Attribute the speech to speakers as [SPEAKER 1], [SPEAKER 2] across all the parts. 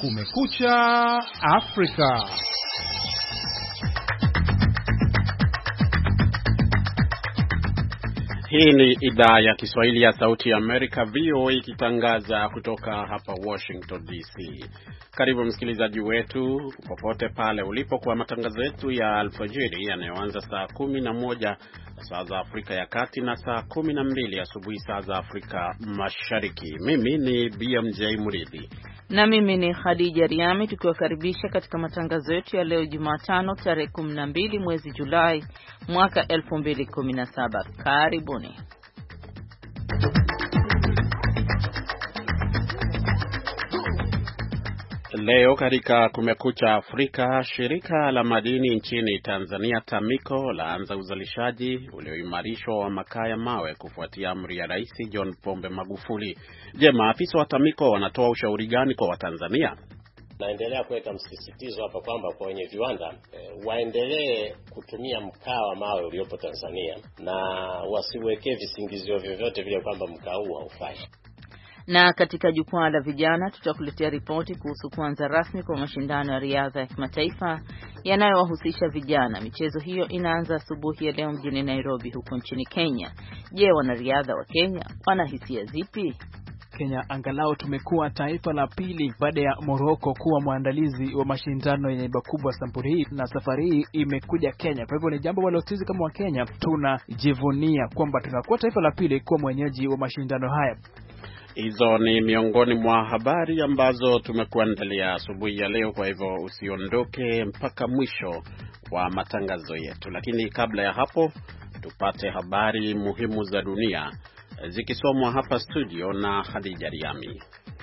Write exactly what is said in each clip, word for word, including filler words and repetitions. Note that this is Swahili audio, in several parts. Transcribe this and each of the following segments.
[SPEAKER 1] Kumekucha Afrika.
[SPEAKER 2] Hii ni idhaa ya Kiswahili ya Sauti ya Amerika, V O A, ikitangaza kutoka hapa Washington D C. Karibu msikilizaji wetu popote pale ulipo kwa matangazo yetu ya alfajiri yanayoanza saa kumi na moja saa za Afrika ya Kati na saa kumi na mbili asubuhi saa za Afrika Mashariki. Mimi ni B M J Muridhi
[SPEAKER 3] na mimi ni Khadija Riami, tukiwakaribisha katika matangazo yetu ya leo Jumatano tarehe kumi na mbili mwezi Julai mwaka elfu mbili kumi na saba. Karibuni.
[SPEAKER 2] Leo katika Kumekucha Afrika, shirika la madini nchini Tanzania Tamiko laanza uzalishaji ulioimarishwa wa makaa ya mawe kufuatia amri ya Rais John Pombe Magufuli. Je, maafisa wa Tamiko wanatoa ushauri gani kwa Watanzania?
[SPEAKER 4] Naendelea kuweka msisitizo hapa kwamba kwa wenye viwanda e, waendelee kutumia mkaa wa mawe uliopo Tanzania na wasiwekee visingizio vyovyote vile kwamba mkaa huu haufai.
[SPEAKER 3] Na katika jukwaa la vijana tutakuletea ripoti kuhusu kuanza rasmi kwa mashindano ya riadha ya kimataifa yanayowahusisha vijana. Michezo hiyo inaanza asubuhi ya leo mjini Nairobi huko nchini Kenya. Je, wanariadha wa Kenya wana hisia zipi?
[SPEAKER 5] Kenya angalau tumekuwa taifa la pili baada ya Morocco kuwa mwandalizi wa mashindano yenye iba kubwa sampuli hii, na safari hii imekuja Kenya. Kwa hivyo ni jambo ambalo sisi kama wa Kenya tunajivunia kwamba tunakuwa taifa la pili kuwa mwenyeji wa mashindano haya.
[SPEAKER 2] Hizo ni miongoni mwa habari ambazo tumekuandalia asubuhi ya leo, kwa hivyo usiondoke mpaka mwisho wa matangazo yetu. Lakini kabla ya hapo, tupate habari muhimu za dunia zikisomwa hapa studio na Khadija Riami.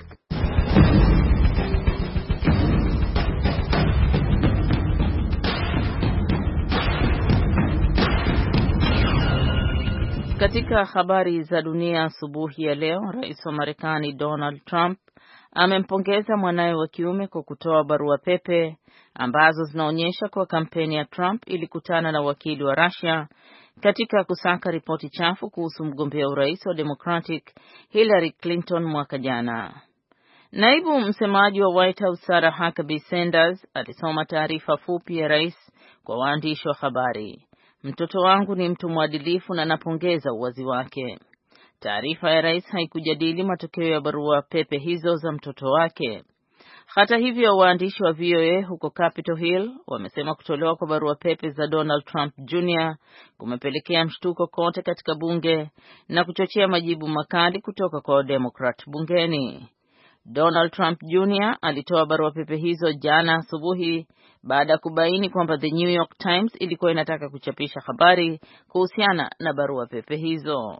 [SPEAKER 3] Katika habari za dunia asubuhi ya leo, Rais wa Marekani Donald Trump amempongeza mwanawe wa kiume kwa kutoa barua pepe ambazo zinaonyesha kwa kampeni ya Trump ilikutana na wakili wa Russia katika kusaka ripoti chafu kuhusu mgombea urais wa Democratic Hillary Clinton mwaka jana. Naibu msemaji wa White House Sarah Huckabee Sanders alisoma taarifa fupi ya rais kwa waandishi wa habari. Mtoto wangu ni mtu mwadilifu na napongeza uwazi wake. Taarifa ya rais haikujadili matokeo ya barua pepe hizo za mtoto wake. Hata hivyo, waandishi wa V O A huko Capitol Hill wamesema kutolewa kwa barua pepe za Donald Trump Junior kumepelekea mshtuko kote katika bunge na kuchochea majibu makali kutoka kwa Democrat bungeni. Donald Trump Junior alitoa barua pepe hizo jana asubuhi baada ya kubaini kwamba The New York Times ilikuwa inataka kuchapisha habari kuhusiana na barua pepe hizo.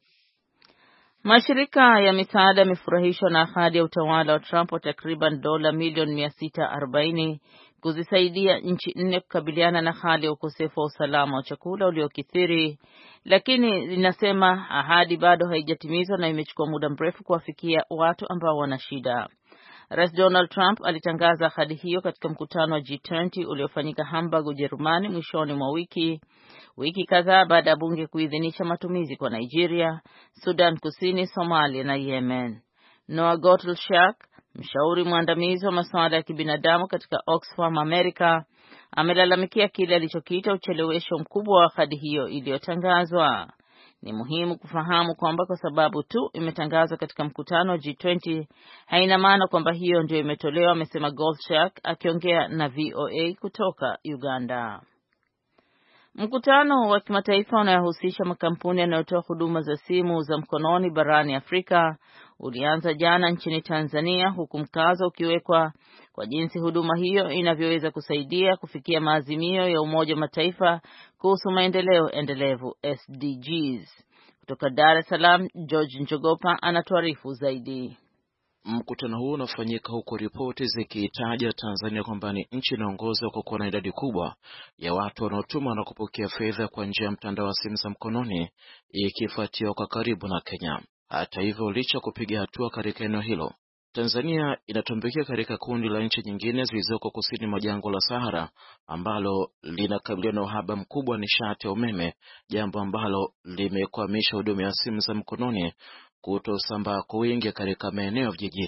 [SPEAKER 3] Mashirika ya misaada yamefurahishwa na ahadi ya utawala wa Trump wa takriban dola milioni mia sita arobaini kuzisaidia nchi nne kukabiliana na hali ya ukosefu wa usalama wa chakula uliokithiri, lakini linasema ahadi bado haijatimizwa na imechukua muda mrefu kuwafikia watu ambao wana shida. Rais Donald Trump alitangaza ahadi hiyo katika mkutano wa G twenty uliofanyika Hamburg, Ujerumani mwishoni mwa wiki, wiki kadhaa baada ya bunge kuidhinisha matumizi kwa Nigeria, Sudan Kusini, Somalia na Yemen. Noah Gottschalk, mshauri mwandamizi wa masuala ya kibinadamu katika Oxfam America, amelalamikia kile alichokiita uchelewesho mkubwa wa ahadi hiyo iliyotangazwa. Ni muhimu kufahamu kwamba kwa sababu tu imetangazwa katika mkutano wa G twenty haina maana kwamba hiyo ndio imetolewa, amesema Gottschalk akiongea na V O A kutoka Uganda. Mkutano wa kimataifa unayohusisha makampuni yanayotoa huduma za simu za mkononi barani Afrika ulianza jana nchini Tanzania, huku mkazo ukiwekwa kwa jinsi huduma hiyo inavyoweza kusaidia kufikia maazimio ya Umoja wa Mataifa kuhusu maendeleo endelevu S D Gs. Kutoka Dar es Salaam, George Njogopa anatuarifu zaidi.
[SPEAKER 6] Mkutano huu unafanyika huko ripoti zikiitaja Tanzania kwamba ni nchi inaongoza kwa kuwa na idadi kubwa ya watu wanaotuma na kupokea fedha kwa njia ya mtandao wa simu za mkononi, ikifuatiwa kwa karibu na Kenya. Hata hivyo, licha kupiga hatua katika eneo hilo, Tanzania inatumbukia katika kundi la nchi nyingine zilizoko kusini mwa jangwa la Sahara ambalo linakabiliana na uhaba mkubwa wa nishati ya umeme, jambo ambalo limekwamisha huduma ya simu za mkononi kutosambaa kwa wingi katika maeneo vijijini.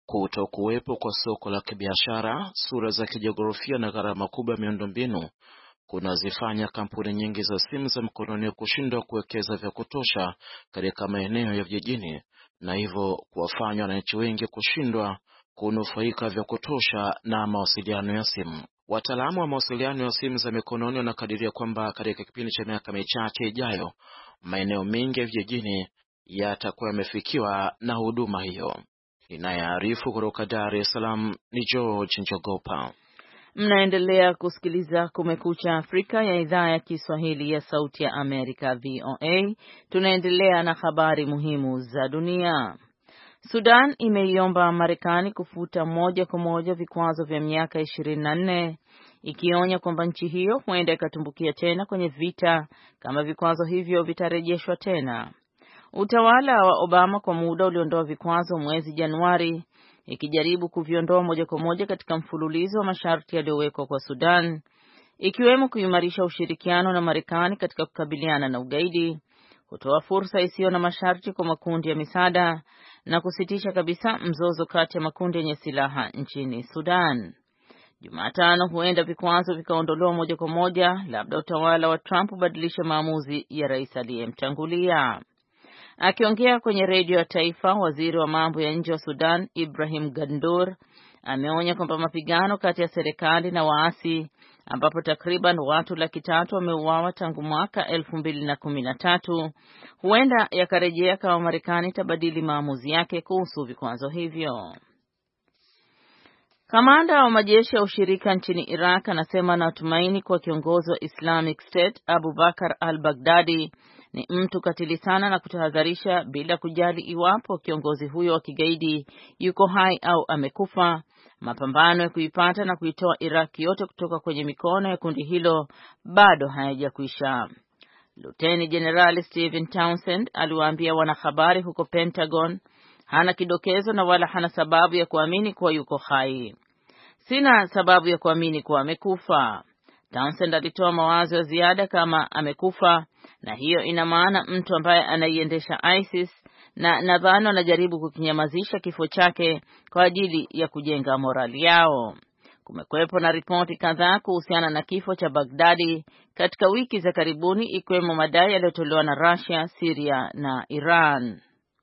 [SPEAKER 6] Kutokuwepo kwa soko la kibiashara, sura za kijiografia na gharama kubwa ya miundombinu kunazifanya kampuni nyingi za simu za mkononi kushindwa kuwekeza vya kutosha katika maeneo ya vijijini, na hivyo kuwafanya wananchi wengi kushindwa kunufaika vya kutosha na mawasiliano ya simu. Wataalamu wa mawasiliano ya simu za mikononi wanakadiria kwamba katika kipindi cha miaka michache ijayo, maeneo mengi ya vijijini yatakuwa yamefikiwa na huduma hiyo. Inayoarifu kutoka Dar es Salaam ni George Njogopa.
[SPEAKER 3] Mnaendelea kusikiliza Kumekucha Afrika ya idhaa ya Kiswahili ya Sauti ya Amerika V O A. Tunaendelea na habari muhimu za dunia. Sudan imeiomba Marekani kufuta moja kwa moja vikwazo vya miaka ishirini na nne, ikionya kwamba nchi hiyo huenda ikatumbukia tena kwenye vita kama vikwazo hivyo vitarejeshwa tena. Utawala wa Obama kwa muda uliondoa vikwazo mwezi Januari, ikijaribu kuviondoa moja kwa moja katika mfululizo wa masharti yaliyowekwa kwa Sudan, ikiwemo kuimarisha ushirikiano na Marekani katika kukabiliana na ugaidi, kutoa fursa isiyo na masharti kwa makundi ya misaada na kusitisha kabisa mzozo kati ya makundi yenye silaha nchini Sudan. Jumatano huenda vikwazo vikaondolewa moja kwa moja, labda utawala wa Trump ubadilishe maamuzi ya rais aliyemtangulia. Akiongea kwenye redio ya taifa, waziri wa mambo ya nje wa Sudan Ibrahim Gandour ameonya kwamba mapigano kati ya serikali na waasi, ambapo takriban watu laki tatu wameuawa tangu mwaka elfu mbili na kumi na tatu, huenda yakarejea kama Marekani itabadili maamuzi yake kuhusu vikwazo hivyo. Kamanda wa majeshi ya ushirika nchini Iraq anasema anatumaini kwa kiongozi wa Islamic State Abu Bakr al-Baghdadi ni mtu katili sana, na kutahadharisha bila kujali iwapo kiongozi huyo wa kigaidi yuko hai au amekufa, mapambano ya kuipata na kuitoa Iraq yote kutoka kwenye mikono ya kundi hilo bado hayajakwisha. Luteni General Stephen Townsend aliwaambia wanahabari huko Pentagon hana kidokezo na wala hana sababu ya kuamini kuwa yuko hai. Sina sababu ya kuamini kuwa amekufa. Townsend alitoa mawazo ya ziada kama amekufa, na hiyo ina maana mtu ambaye anaiendesha ISIS, na nadhani anajaribu kukinyamazisha kifo chake kwa ajili ya kujenga morali yao. Kumekuwepo na ripoti kadhaa kuhusiana na kifo cha Baghdadi katika wiki za karibuni, ikiwemo madai yaliyotolewa na Russia, Syria na Iran.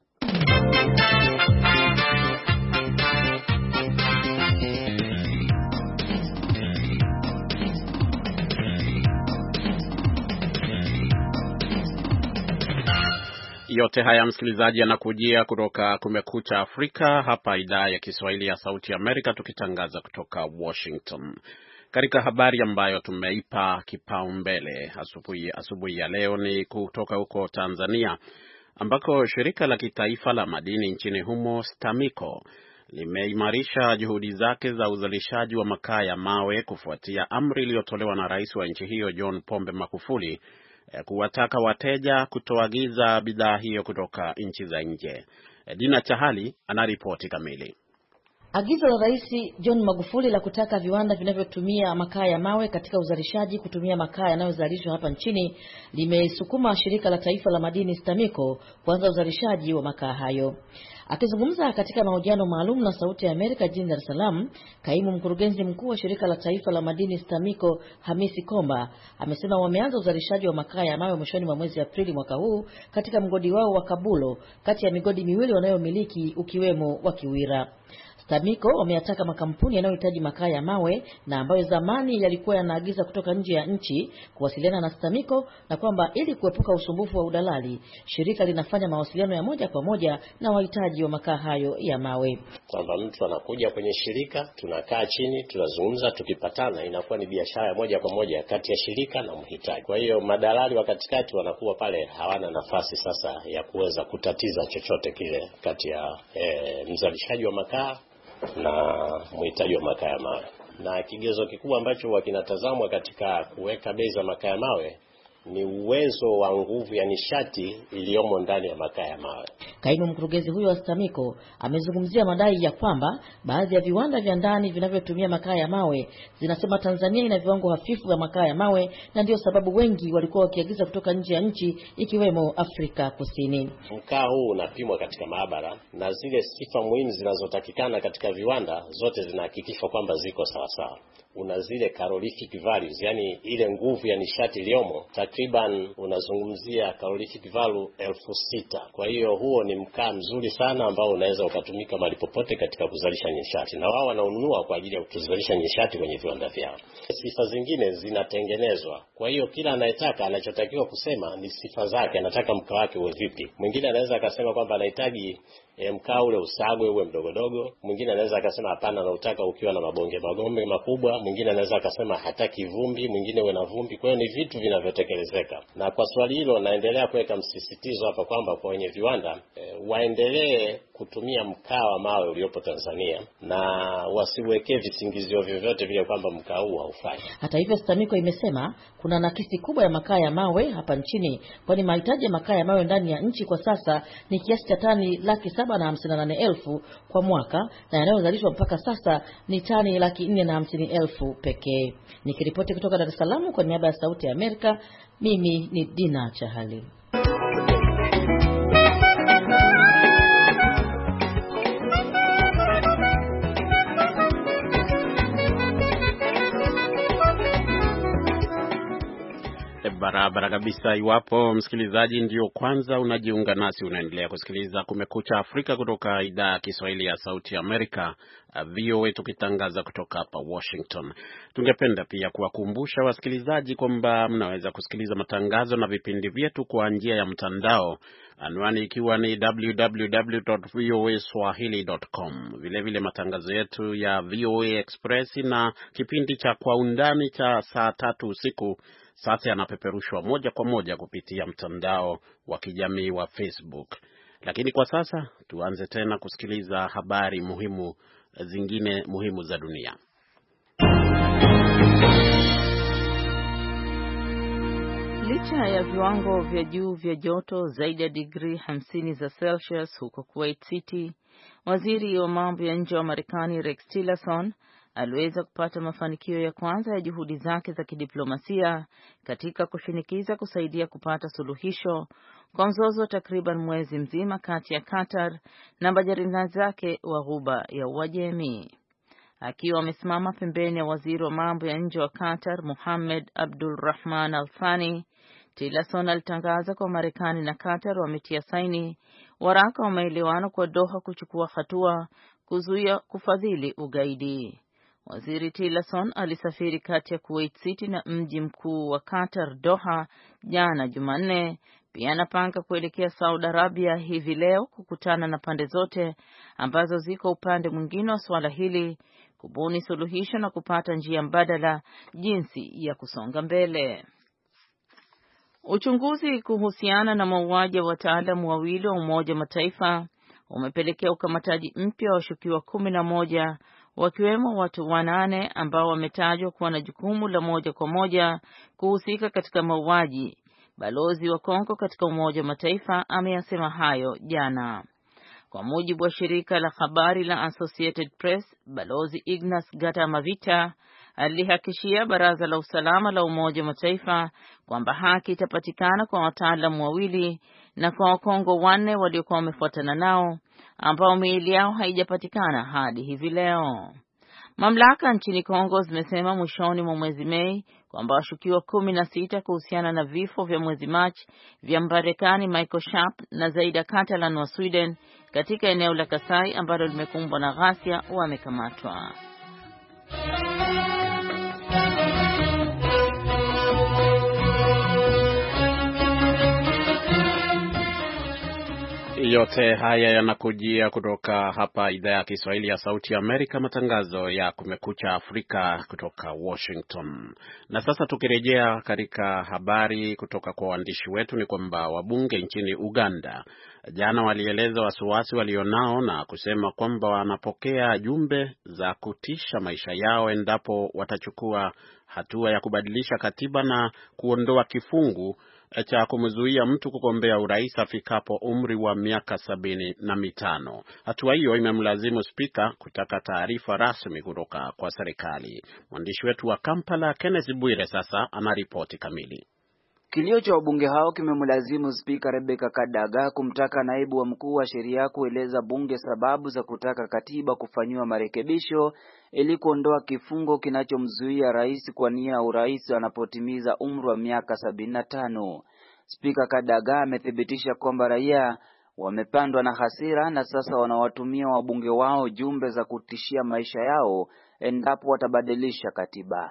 [SPEAKER 2] Yote haya msikilizaji yanakujia kutoka Kumekucha Afrika hapa idhaa ya Kiswahili ya Sauti ya Amerika, tukitangaza kutoka Washington. Katika habari ambayo tumeipa kipaumbele asubuhi asubuhi ya leo ni kutoka huko Tanzania, ambako shirika la kitaifa la madini nchini humo STAMICO limeimarisha juhudi zake za uzalishaji wa makaa ya mawe kufuatia amri iliyotolewa na rais wa nchi hiyo John Pombe Magufuli kuwataka wateja kutoagiza bidhaa hiyo kutoka nchi za nje. Dina Chahali anaripoti kamili.
[SPEAKER 7] Agizo la Rais John Magufuli la kutaka viwanda vinavyotumia makaa ya mawe katika uzalishaji kutumia makaa yanayozalishwa hapa nchini limesukuma shirika la taifa la madini STAMICO kuanza uzalishaji wa makaa hayo. Akizungumza katika mahojiano maalum na Sauti ya Amerika jijini Dar es Salaam, kaimu mkurugenzi mkuu wa shirika la taifa la madini STAMICO Hamisi Komba amesema wameanza uzalishaji wa makaa ya mawe mwishoni mwa mwezi Aprili mwaka huu katika mgodi wao wa Kabulo, kati ya migodi miwili wanayomiliki ukiwemo wa Kiwira. STAMICO wameyataka makampuni yanayohitaji makaa ya mawe na ambayo zamani yalikuwa yanaagiza kutoka nje ya nchi kuwasiliana na STAMICO, na kwamba ili kuepuka usumbufu wa udalali, shirika linafanya mawasiliano ya moja kwa moja na wahitaji wa makaa hayo ya mawe.
[SPEAKER 4] Kwamba mtu anakuja kwenye shirika, tunakaa chini, tunazungumza, tukipatana inakuwa ni biashara ya moja kwa moja kati ya shirika na mhitaji. Kwa hiyo madalali wa katikati wanakuwa pale hawana nafasi sasa ya kuweza kutatiza chochote kile kati ya e, mzalishaji wa makaa na mhitaji wa makaa ya mawe. Na kigezo kikubwa ambacho kinatazamwa katika kuweka bei za makaa ya mawe ni uwezo wa nguvu ya nishati iliyomo ndani ya makaa ya mawe.
[SPEAKER 7] Kaimu mkurugenzi huyo wa STAMICO amezungumzia madai ya kwamba baadhi ya viwanda vya ndani vinavyotumia makaa ya mawe zinasema Tanzania ina viwango hafifu vya makaa ya mawe, na ndio sababu wengi walikuwa wakiagiza kutoka nje ya nchi ikiwemo Afrika Kusini.
[SPEAKER 4] Mkaa huu unapimwa katika maabara na zile sifa muhimu zinazotakikana katika viwanda zote zinahakikishwa kwamba ziko sawa sawa. Una zile calorific values, yani ile nguvu ya nishati iliyomo, takriban unazungumzia calorific value elfu sita. Kwa hiyo huo ni mkaa mzuri sana ambao unaweza ukatumika mahali popote katika kuzalisha nishati, na wao wanaununua kwa ajili ya kuzalisha nishati kwenye viwanda vyao. Sifa zingine zinatengenezwa. Kwa hiyo kila anayetaka anachotakiwa kusema ni sifa zake, anataka mkaa wake uwe vipi. Mwingine anaweza akasema kwamba anahitaji E, mkaa ule usagwe uwe mdogodogo. Mwingine anaweza akasema hapana, anautaka ukiwa na mabonge magombe makubwa. Mwingine anaweza akasema hataki vumbi, mwingine uwe na vumbi. Kwa hiyo ni vitu vinavyotekelezeka. Na kwa swali hilo naendelea kuweka msisitizo hapa kwamba kwa wenye viwanda e, waendelee kutumia mkaa wa mawe uliopo Tanzania na wasiwekee visingizio vyovyote vile kwamba mkaa huu haufai.
[SPEAKER 7] Hata hivyo, STAMICO imesema kuna nakisi kubwa ya makaa ya mawe hapa nchini, kwani mahitaji ya makaa ya mawe ndani ya nchi kwa sasa ni kiasi cha tani laki saba na hamsini na nane elfu kwa mwaka, na yanayozalishwa mpaka sasa ni tani laki nne na hamsini elfu pekee. Nikiripoti kutoka Dar es Salaam kwa niaba ya Sauti ya Amerika, mimi ni Dina Chahali.
[SPEAKER 2] Barabara kabisa. Iwapo msikilizaji ndio kwanza unajiunga nasi, unaendelea kusikiliza Kumekucha Afrika kutoka idhaa ya Kiswahili ya Sauti ya Amerika, V O A, tukitangaza kutoka hapa Washington. Tungependa pia kuwakumbusha wasikilizaji kwamba mnaweza kusikiliza matangazo na vipindi vyetu kwa njia ya mtandao, anwani ikiwa ni w w w dot v o a swahili dot com. Vile vile matangazo yetu ya V O A Express na kipindi cha Kwa Undani cha saa tatu usiku sasa yanapeperushwa moja kwa moja kupitia mtandao wa kijamii wa Facebook. Lakini kwa sasa tuanze tena kusikiliza habari muhimu zingine muhimu za dunia.
[SPEAKER 3] Licha ya viwango vya juu vya joto zaidi ya digrii hamsini za Celsius huko Kuwait City, waziri wa mambo ya nje wa Marekani Rex Tillerson aliweza kupata mafanikio ya kwanza ya juhudi zake za kidiplomasia katika kushinikiza kusaidia kupata suluhisho kwa mzozo wa takriban mwezi mzima kati ya Qatar na majirani zake wa Ghuba ya Uajemi. Akiwa amesimama pembeni ya waziri wa mambo ya nje wa Qatar Mohammed Abdul Rahman Al Thani, Tillerson alitangaza kwa Marekani na Qatar wametia saini waraka wa maelewano kwa Doha kuchukua hatua kuzuia kufadhili ugaidi. Waziri Tillerson alisafiri kati ya Kuwait City na mji mkuu wa Qatar Doha jana Jumanne. Pia anapanga kuelekea Saudi Arabia hivi leo kukutana na pande zote ambazo ziko upande mwingine wa swala hili, kubuni suluhisho na kupata njia mbadala jinsi ya kusonga mbele. Uchunguzi kuhusiana na mauaji ya wataalamu wawili wa Umoja wa Mataifa umepelekea ukamataji mpya wa washukiwa kumi na moja, wakiwemo watu wanane ambao wametajwa kuwa na jukumu la moja kwa moja kuhusika katika mauaji. Balozi wa Kongo katika Umoja wa Mataifa ameyasema hayo jana. Kwa mujibu wa shirika la habari la Associated Press, Balozi Ignas Gatamavita alihakishia Baraza la Usalama la Umoja wa Mataifa kwamba haki itapatikana kwa wataalamu wawili na kwa Wakongo wanne waliokuwa wamefuatana nao ambao miili yao haijapatikana hadi hivi leo. Mamlaka nchini Kongo zimesema mwishoni mwa mwezi Mei kwamba washukiwa kumi na sita kuhusiana na vifo vya mwezi Machi vya Mbarekani Michael Sharp na Zaida Catalan wa Sweden katika eneo la Kasai ambalo limekumbwa na ghasia wamekamatwa.
[SPEAKER 2] Yote haya yanakujia kutoka hapa idhaa ya Kiswahili ya Sauti ya Amerika, matangazo ya Kumekucha Afrika kutoka Washington. Na sasa tukirejea katika habari kutoka kwa waandishi wetu, ni kwamba wabunge nchini Uganda jana walieleza wasiwasi walionao na kusema kwamba wanapokea jumbe za kutisha maisha yao endapo watachukua hatua ya kubadilisha katiba na kuondoa kifungu cha kumzuia mtu kugombea urais afikapo umri wa miaka sabini na mitano. Hatua hiyo imemlazimu spika kutaka taarifa rasmi kutoka kwa serikali. Mwandishi wetu wa Kampala Kenneth Bwire sasa anaripoti kamili.
[SPEAKER 8] Kilio cha wabunge hao kimemlazimu spika Rebecca Kadaga kumtaka naibu wa mkuu wa sheria kueleza bunge sababu za kutaka katiba kufanyiwa marekebisho ili kuondoa kifungo kinachomzuia rais kuwania urais anapotimiza umri wa miaka sabini na tano. Spika Kadaga amethibitisha kwamba raia wamepandwa na hasira na sasa wanawatumia wabunge wao jumbe za kutishia maisha yao endapo watabadilisha katiba.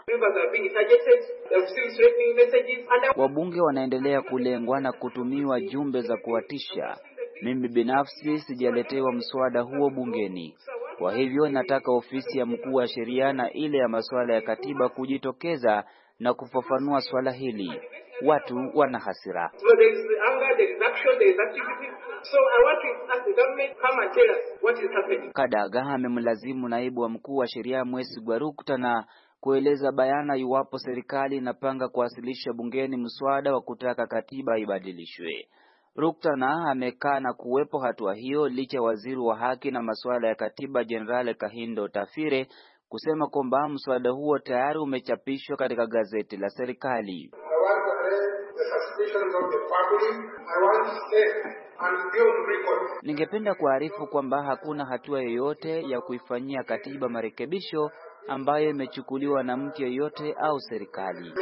[SPEAKER 8] Wabunge wanaendelea kulengwa na kutumiwa jumbe za kuwatisha. Mimi binafsi sijaletewa mswada huo bungeni. Kwa hivyo nataka ofisi ya mkuu wa sheria na ile ya masuala ya katiba kujitokeza na kufafanua swala hili. Watu wana hasira. Kadaga amemlazimu naibu wa mkuu wa sheria Mwesigwa Rukutana kueleza bayana iwapo serikali inapanga kuwasilisha bungeni mswada wa kutaka katiba ibadilishwe. Rukutana amekaa na kuwepo hatua hiyo licha waziri wa haki na masuala ya katiba Jenerali Kahindo Tafire kusema kwamba mswada huo tayari umechapishwa katika gazeti la serikali. Ningependa kuarifu kwamba hakuna hatua yoyote ya kuifanyia katiba marekebisho ambayo imechukuliwa na mtu yoyote au serikali.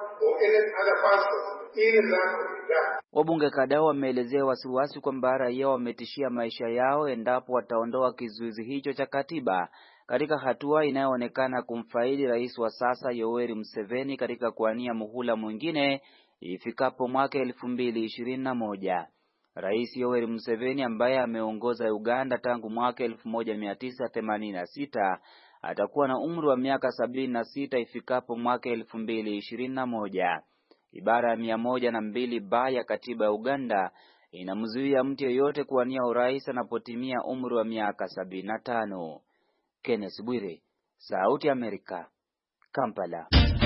[SPEAKER 8] Wabunge kadhaa wameelezea wasiwasi kwamba raia wametishia maisha yao endapo wataondoa kizuizi hicho cha katiba katika hatua inayoonekana kumfaidi rais wa sasa Yoweri Museveni katika kuania muhula mwingine ifikapo mwaka elfu mbili ishirini na moja. Rais Yoweri Museveni ambaye ameongoza Uganda tangu mwaka elfu moja mia tisa themanini na sita atakuwa na umri wa miaka sabini na sita ifikapo mwaka elfu mbili ishirini na moja. Ibara ya mia moja na mbili ba ya katiba ya Uganda inamzuia mtu yeyote kuwania urais anapotimia umri wa miaka sabini na tano. Kenneth Bwire, Sauti ya Amerika, Kampala.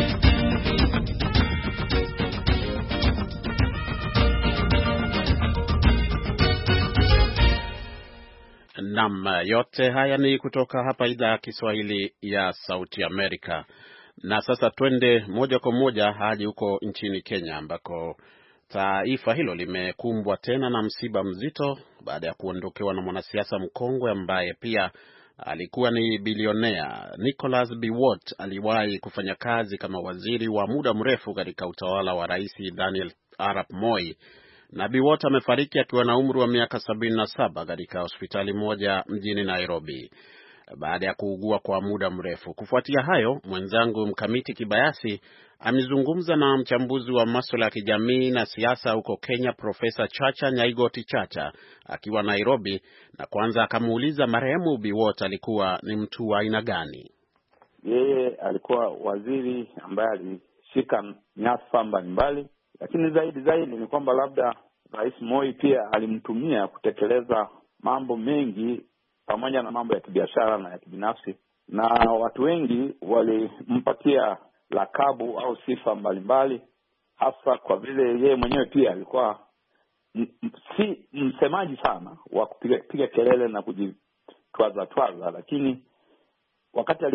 [SPEAKER 2] Naam, yote haya ni kutoka hapa idhaa ya Kiswahili ya Sauti ya Amerika. Na sasa twende moja kwa moja hadi huko nchini Kenya ambako taifa hilo limekumbwa tena na msiba mzito baada ya kuondokewa na mwanasiasa mkongwe ambaye pia alikuwa ni bilionea. Nicholas Biwott aliwahi kufanya kazi kama waziri wa muda mrefu katika utawala wa Rais Daniel Arap Moi, na Biwott amefariki akiwa na umri wa miaka sabini na saba katika hospitali moja mjini Nairobi baada ya kuugua kwa muda mrefu. Kufuatia hayo, mwenzangu Mkamiti Kibayasi amezungumza na mchambuzi wa masuala ya kijamii na siasa huko Kenya, Profesa Chacha Nyaigoti Chacha akiwa Nairobi, na kwanza akamuuliza marehemu Biwott alikuwa ni mtu wa aina gani.
[SPEAKER 9] Yeye alikuwa waziri ambaye alishika nyadhifa mbalimbali, lakini zaidi zaidi ni kwamba labda Rais Moi pia alimtumia kutekeleza mambo mengi pamoja na mambo ya kibiashara na ya kibinafsi, na watu wengi walimpatia lakabu au sifa mbalimbali, hasa kwa vile yeye mwenyewe pia alikuwa m- m- si msemaji sana wa kupiga piga kelele na kujitwaza twaza, lakini wakati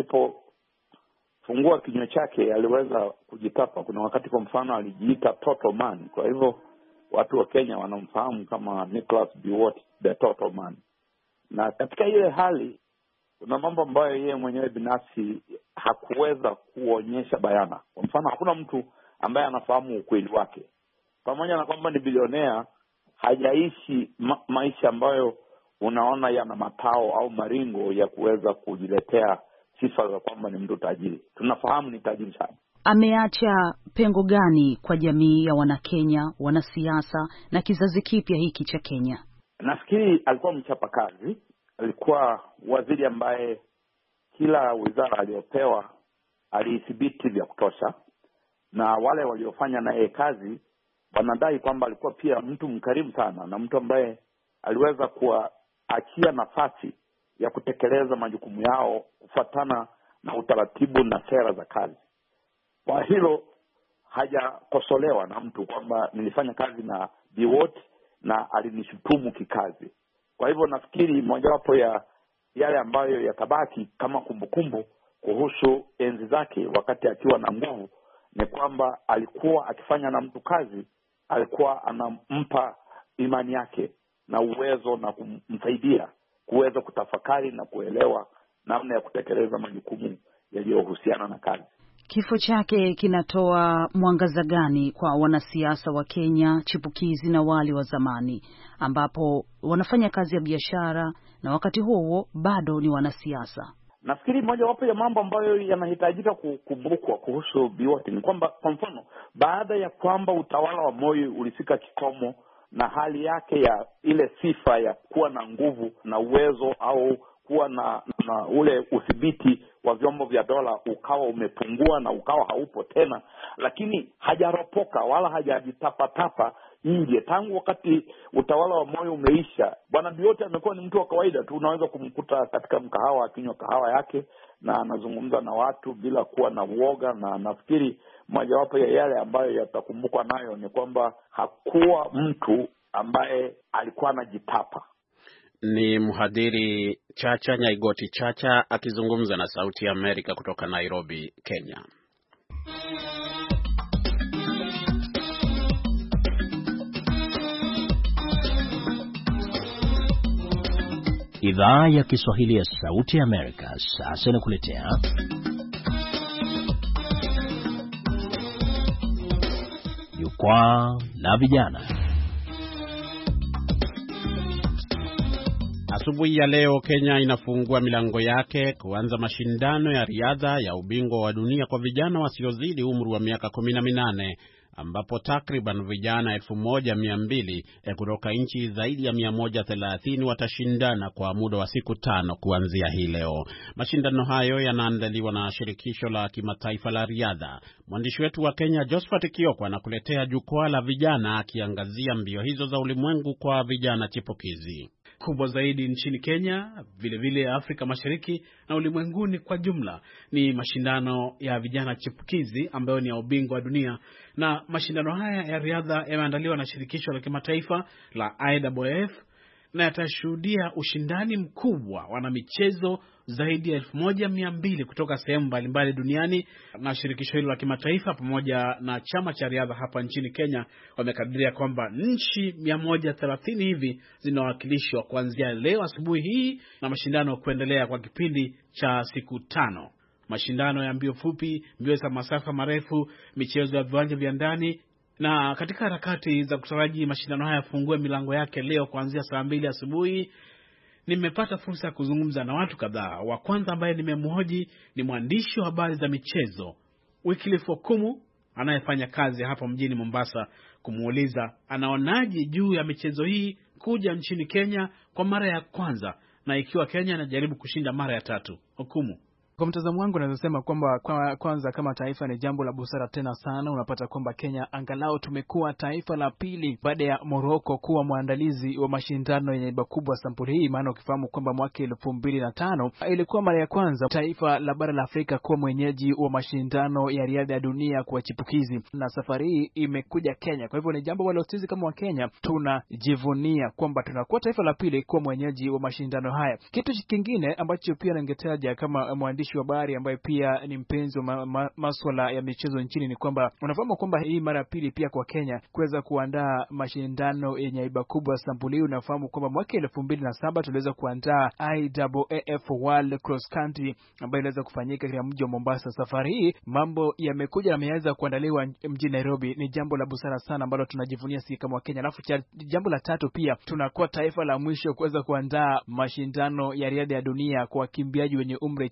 [SPEAKER 9] alipofungua kinywa chake aliweza kujitapa. Kuna wakati kwa mfano alijiita Total Man. Kwa hivyo watu wa Kenya wanamfahamu kama Nicholas Biwott, the Total Man. Na katika ile hali kuna mambo ambayo yeye mwenyewe binafsi hakuweza kuonyesha bayana. Kwa mfano, hakuna mtu ambaye anafahamu ukweli wake. Pamoja na kwamba ni bilionea, hajaishi ma- maisha ambayo unaona yana matao au maringo ya kuweza kujiletea sifa za kwamba ni mtu tajiri. Tunafahamu ni tajiri sana.
[SPEAKER 10] Ameacha pengo gani kwa jamii ya Wanakenya, wanasiasa na kizazi kipya hiki cha Kenya?
[SPEAKER 9] nafikiri alikuwa mchapakazi, alikuwa waziri ambaye kila wizara aliyopewa alithibiti vya kutosha, na wale waliofanya naye kazi wanadai kwamba alikuwa pia mtu mkarimu sana na mtu ambaye aliweza kuachia nafasi ya kutekeleza majukumu yao kufuatana na utaratibu na sera za kazi. Kwa hilo hajakosolewa na mtu kwamba nilifanya kazi na Biwott na alinishutumu kikazi. Kwa hivyo nafikiri mojawapo ya yale ambayo yatabaki kama kumbukumbu kuhusu enzi zake wakati akiwa na nguvu ni kwamba alikuwa akifanya na mtu kazi, alikuwa anampa imani yake na uwezo na kumsaidia kuweza kutafakari na kuelewa namna ya kutekeleza majukumu yaliyohusiana na kazi.
[SPEAKER 10] Kifo chake kinatoa mwangaza gani kwa wanasiasa wa Kenya chipukizi na wale wa zamani ambapo wanafanya kazi ya biashara na wakati huo huo bado ni wanasiasa?
[SPEAKER 9] Nafikiri moja wapo ya mambo ambayo yanahitajika kukumbukwa kuhusu Biwott ni kwamba, kwa mfano, baada ya kwamba utawala wa Moi ulifika kikomo na hali yake ya ile sifa ya kuwa na nguvu na uwezo au kuwa na, na ule udhibiti wa vyombo vya dola ukawa umepungua na ukawa haupo tena, lakini hajaropoka wala hajajitapatapa nje. Tangu wakati utawala wa Moi umeisha, Bwana Biwott amekuwa ni mtu wa kawaida tu. Unaweza kumkuta katika mkahawa akinywa kahawa yake na anazungumza na watu bila kuwa na uoga, na nafikiri mojawapo ya yale ambayo yatakumbukwa nayo ni kwamba hakuwa mtu ambaye alikuwa anajitapa.
[SPEAKER 2] Ni mhadhiri Chacha Nyaigoti Chacha akizungumza na Sauti ya Amerika kutoka Nairobi, Kenya.
[SPEAKER 11] Idhaa ya Kiswahili ya Sauti ya Amerika sasa inakuletea Jukwaa la Vijana.
[SPEAKER 2] Asubuhi ya leo Kenya inafungua milango yake kuanza mashindano ya riadha ya ubingwa wa dunia kwa vijana wasiozidi umri wa miaka kumi na minane, ambapo takriban vijana elfu moja mia mbili kutoka nchi zaidi ya mia moja thelathini watashindana kwa muda wa siku tano kuanzia hii leo. Mashindano hayo yanaandaliwa na shirikisho la kimataifa la riadha. Mwandishi wetu wa Kenya Josephat Kioko anakuletea jukwaa la vijana akiangazia mbio hizo za ulimwengu kwa vijana chipukizi.
[SPEAKER 1] Kubwa zaidi nchini Kenya, vile vile Afrika Mashariki na ulimwenguni kwa jumla ni mashindano ya vijana chipukizi ambayo ni ya ubingwa wa dunia, na mashindano haya ya riadha yameandaliwa na shirikisho la kimataifa la I A A F na yatashuhudia ushindani mkubwa wana michezo zaidi ya elfu moja mia mbili kutoka sehemu mbalimbali duniani. Na shirikisho hilo la kimataifa pamoja na chama cha riadha hapa nchini Kenya wamekadiria kwamba nchi mia moja thelathini hivi zinawakilishwa kuanzia leo asubuhi hii, na mashindano kuendelea kwa kipindi cha siku tano. Mashindano ya mbio fupi, mbio za masafa marefu, michezo ya viwanja vya ndani. Na katika harakati za kutaraji mashindano haya yafungue milango yake leo kuanzia saa mbili asubuhi, nimepata fursa ya kuzungumza na watu kadhaa. Wa kwanza ambaye nimemhoji ni mwandishi wa habari za michezo Wycliffe Okumu anayefanya kazi hapa mjini Mombasa, kumuuliza anaonaje juu ya michezo hii kuja nchini Kenya kwa mara ya kwanza na ikiwa Kenya inajaribu kushinda mara ya tatu. Okumu:
[SPEAKER 5] Kwa mtazamo wangu naweza sema kwamba kwa, kwanza kama taifa ni jambo la busara tena sana. Unapata kwamba Kenya angalau tumekuwa taifa la pili baada ya Morocco kuwa mwandalizi wa mashindano yenye iba kubwa sampuli hii. Maana ukifahamu kwamba mwaka elfu mbili na tano ilikuwa mara ya kwanza taifa la bara la Afrika kuwa mwenyeji wa mashindano ya riadha ya dunia kwa chipukizi, na safari hii imekuja Kenya. Kwa hivyo ni jambo ambalo sisi kama wa Kenya tunajivunia kwamba tunakuwa taifa la pili kuwa mwenyeji wa mashindano haya. Kitu kingine ambacho pia ningetaja kama mwandishi wa habari ambaye pia ni mpenzi wa ma, ma, masuala ya michezo nchini ni kwamba unafahamu kwamba hii mara pili pia kwa Kenya kuweza kuandaa mashindano yenye iba kubwa sampuli. Unafahamu kwamba mwaka elfu mbili na saba tuliweza kuandaa I A A F World Cross Country ambayo iliweza kufanyika katika mji wa Mombasa. Safari hii mambo yamekuja na yameanza kuandaliwa mjini Nairobi. Ni jambo la busara sana ambalo tunajivunia sisi kama wa Kenya. Alafu jambo la tatu pia tunakuwa taifa la mwisho kuweza kuandaa mashindano ya riadha ya dunia kwa wakimbiaji wenye umri chini ya miaka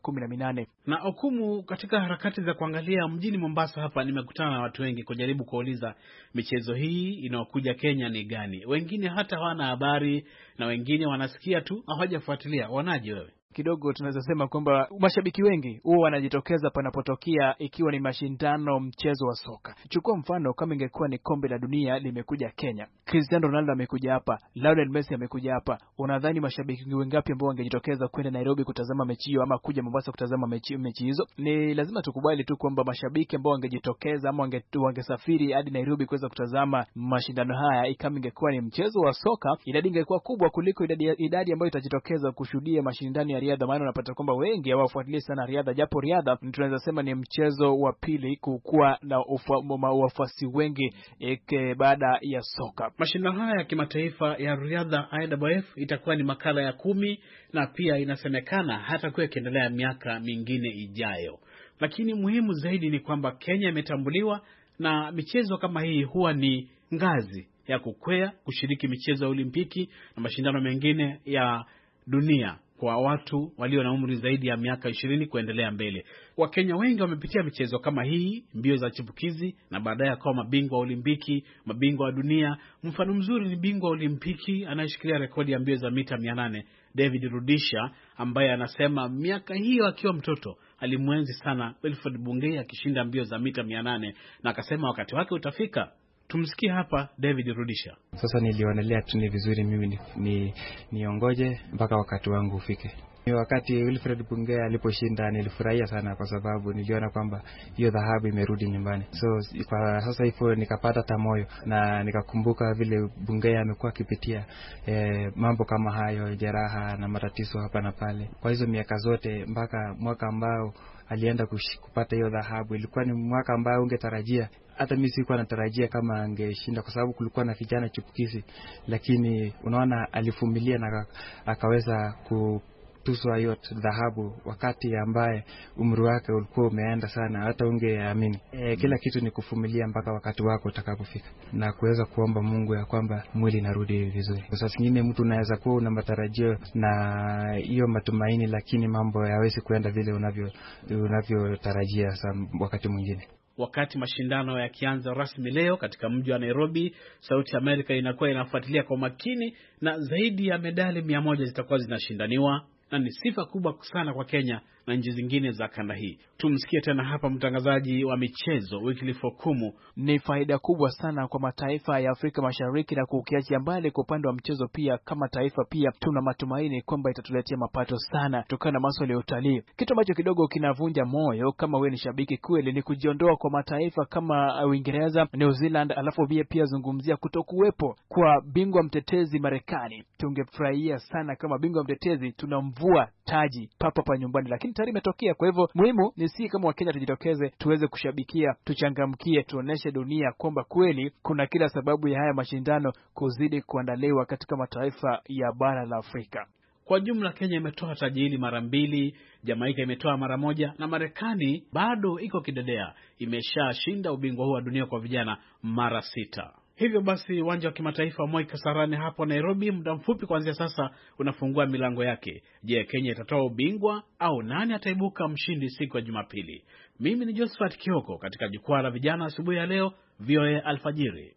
[SPEAKER 5] kumi na minane.
[SPEAKER 1] Na Okumu, katika harakati za kuangalia mjini Mombasa hapa, nimekutana na watu wengi kujaribu kuuliza michezo hii inayokuja Kenya ni gani. Wengine hata hawana habari na wengine wanasikia tu, hawajafuatilia. Wanaje wewe?
[SPEAKER 5] Kidogo tunaweza sema kwamba mashabiki wengi huwa wanajitokeza panapotokea ikiwa ni mashindano mchezo wa soka. Chukua mfano kama ingekuwa ni kombe la dunia limekuja Kenya, Cristiano Ronaldo amekuja hapa, Lionel Messi amekuja hapa, unadhani mashabiki wengapi ambao wangejitokeza kwenda Nairobi kutazama mechi hiyo ama kuja Mombasa kutazama mechi mechi hizo? Ni lazima tukubali tu kwamba mashabiki ambao wangejitokeza ama wangesafiri hadi Nairobi kuweza kutazama mashindano haya, ikama ingekuwa ni mchezo wa soka, idadi ingekuwa kubwa kuliko idadi idadi ambayo itajitokeza kushuhudia mashindano ya riadha. Maana unapata kwamba wengi hawafuatilia sana riadha, japo riadha tunaweza sema ni mchezo wa pili kukua na wafuasi wengi eke baada ya soka.
[SPEAKER 1] Mashindano haya ya kimataifa ya riadha I W F itakuwa ni makala ya kumi, na pia inasemekana hata kuwa ikiendelea miaka mingine ijayo. Lakini muhimu zaidi ni kwamba Kenya imetambuliwa, na michezo kama hii huwa ni ngazi ya kukwea kushiriki michezo ya Olimpiki na mashindano mengine ya dunia kwa watu walio na umri zaidi ya miaka ishirini kuendelea mbele. Wakenya wengi wamepitia michezo kama hii, mbio za chipukizi, na baadaye akawa mabingwa wa Olimpiki, mabingwa wa dunia. Mfano mzuri ni bingwa wa Olimpiki anayeshikilia rekodi ya mbio za mita mia nane, David Rudisha, ambaye anasema miaka hiyo akiwa mtoto alimwenzi sana Wilfred Bungei akishinda mbio za mita mia nane, na akasema wakati wake utafika. Tumsikie hapa David Rudisha.
[SPEAKER 12] Sasa nilionelea tu ni vizuri mimi ni, ni niongoje mpaka wakati wangu ufike. Wakati Wilfred Bungei aliposhinda nilifurahia sana kwa sababu niliona kwamba hiyo dhahabu imerudi nyumbani. So kwa sasa hivyo nikapata tamoyo na nikakumbuka vile Bungei amekuwa akipitia eh, mambo kama hayo, jeraha na matatizo hapa na pale. Kwa hizo miaka zote mpaka mwaka ambao alienda kupata hiyo dhahabu, ilikuwa ni mwaka ambao ungetarajia, hata mimi sikuwa natarajia kama angeshinda kwa sababu kulikuwa na vijana chipukizi, lakini unaona alivumilia na akaweza ku tuswa hiyo dhahabu wakati ambaye umri wake ulikuwa umeenda sana, hata ungeamini. E, kila kitu ni kuvumilia mpaka wakati wako utakapofika na kuweza kuomba Mungu ya kwamba mwili narudi vizuri. Kwa sababu nyingine mtu unaweza kuwa una matarajio na hiyo matumaini, lakini mambo hayawezi kuenda vile unavyo unavyotarajia wakati mwingine.
[SPEAKER 1] Wakati mashindano yakianza rasmi leo katika mji wa Nairobi, Sauti Amerika inakuwa inafuatilia kwa makini, na zaidi ya medali mia moja zitakuwa zinashindaniwa, na ni sifa kubwa sana kwa Kenya na nchi zingine za kanda hii. Tumsikie tena hapa mtangazaji wa michezo Wycliffe Okumu.
[SPEAKER 5] Ni faida kubwa sana kwa mataifa ya Afrika Mashariki, na kukiachia mbali kwa upande wa mchezo pia, kama taifa pia tuna matumaini kwamba itatuletea mapato sana kutokana na masuala ya utalii. Kitu ambacho kidogo kinavunja moyo kama wewe ni shabiki kweli ni kujiondoa kwa mataifa kama Uingereza, New Zealand, alafu pia pia zungumzia kutokuwepo kwa bingwa mtetezi Marekani. Tungefurahia sana kama bingwa mtetezi tunamvua taji papa pa nyumbani, lakini tayari imetokea. Kwa hivyo muhimu ni si kama Wakenya tujitokeze, tuweze kushabikia, tuchangamkie, tuoneshe dunia kwamba kweli kuna kila sababu ya haya mashindano kuzidi kuandaliwa katika mataifa ya bara la Afrika.
[SPEAKER 1] Kwa jumla Kenya imetoa taji hili mara mbili, Jamaika imetoa mara moja, na Marekani bado iko kidedea, imeshashinda ubingwa huu wa dunia kwa vijana mara sita. Hivyo basi uwanja wa kimataifa Moi Kasarani hapo Nairobi muda mfupi kuanzia sasa unafungua milango yake. Je, Kenya itatoa ubingwa au nani ataibuka mshindi siku ya Jumapili? Mimi ni Josephat Kioko katika jukwaa la vijana asubuhi ya leo V O A Alfajiri.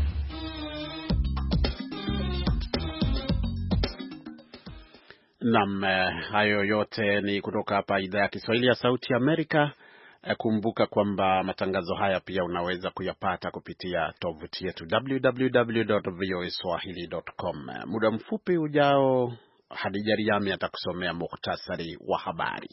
[SPEAKER 2] Naam, hayo yote ni kutoka hapa idhaa ya Kiswahili ya Sauti ya Amerika. Kumbuka kwamba matangazo haya pia unaweza kuyapata kupitia tovuti yetu w w w dot voa swahili dot com. Muda mfupi ujao Hadija Riami atakusomea muhtasari wa habari.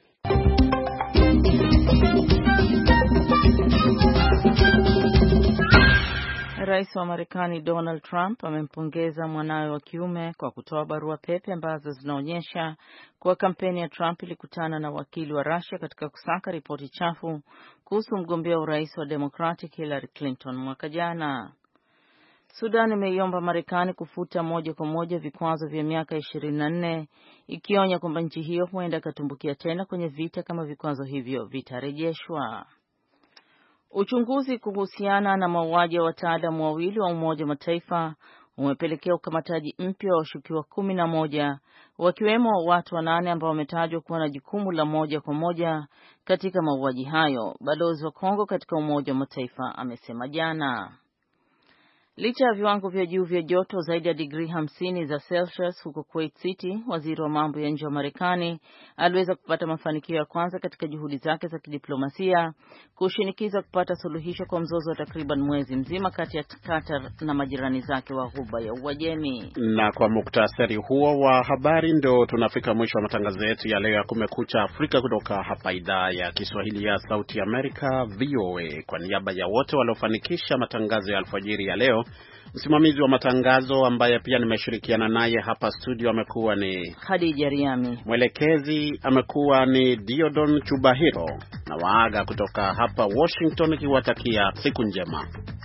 [SPEAKER 3] Rais wa Marekani Donald Trump amempongeza mwanawe wa kiume kwa kutoa barua pepe ambazo zinaonyesha kuwa kampeni ya Trump ilikutana na wakili wa Russia katika kusaka ripoti chafu kuhusu mgombea urais wa Democratic Hillary Clinton mwaka jana. Sudan imeiomba Marekani kufuta moja kwa moja vikwazo vya miaka ishirini na nne, ikionya kwamba nchi hiyo huenda katumbukia tena kwenye vita kama vikwazo hivyo vitarejeshwa. Uchunguzi kuhusiana na mauaji ya wataalamu wawili wa Umoja wa Mataifa umepelekea ukamataji mpya wa washukiwa kumi na moja wakiwemo watu wanane ambao wametajwa kuwa na jukumu la moja kwa moja katika mauaji hayo, balozi wa Kongo katika Umoja wa Mataifa amesema jana. Licha ya viwango vya juu vya joto zaidi ya digrii hamsini za Celsius huko Kuwait City, waziri wa mambo ya nje wa Marekani aliweza kupata mafanikio ya kwanza katika juhudi zake za kidiplomasia kushinikiza kupata suluhisho kwa mzozo wa takriban mwezi mzima kati ya Qatar na majirani zake wa Ghuba ya Uajemi.
[SPEAKER 2] Na kwa muktasari huo wa habari ndo tunafika mwisho wa matangazo yetu ya leo ya Kumekucha Afrika kutoka hapa idhaa ya Kiswahili ya Sauti America V O A. Kwa niaba ya wote waliofanikisha matangazo ya alfajiri ya leo, msimamizi wa matangazo ambaye pia nimeshirikiana naye hapa studio amekuwa ni
[SPEAKER 3] Khadija Riami.
[SPEAKER 2] Mwelekezi amekuwa ni Diodon Chubahiro, na waaga kutoka hapa Washington kiwatakia siku njema.